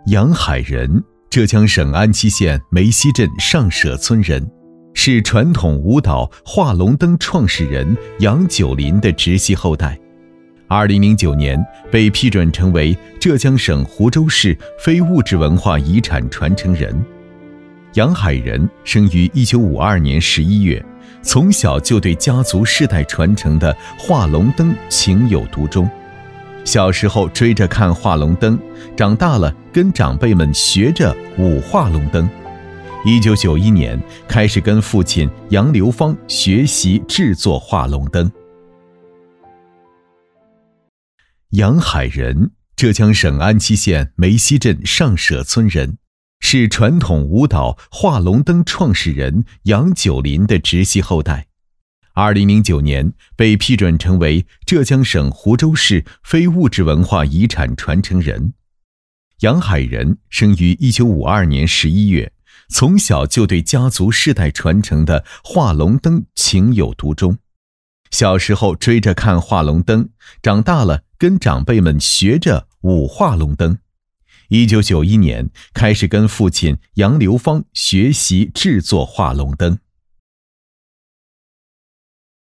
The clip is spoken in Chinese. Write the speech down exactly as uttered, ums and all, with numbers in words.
杨海仁，浙江省安溪县梅溪镇上舍村人，是传统舞蹈画龙灯创始人杨九龄的直系后代。二零零九年被批准成为浙江省湖州市非物质文化遗产传承人。杨海仁生于一九五二年十一月，从小就对家族世代传承的画龙灯情有独钟。小时候追着看画龙灯，长大了跟长辈们学着舞画龙灯。一九九一年开始跟父亲杨流芳学习制作画龙灯。杨海仁，浙江省安溪县梅溪镇上舍村人，是传统舞蹈画龙灯创始人杨九龄的直系后代。二零零九年被批准成为浙江省湖州市非物质文化遗产传承人。杨海仁生于一九五二年十一月，从小就对家族世代传承的画龙灯情有独钟。小时候追着看画龙灯，长大了跟长辈们学着舞画龙灯。一九九一年开始跟父亲杨流芳学习制作画龙灯。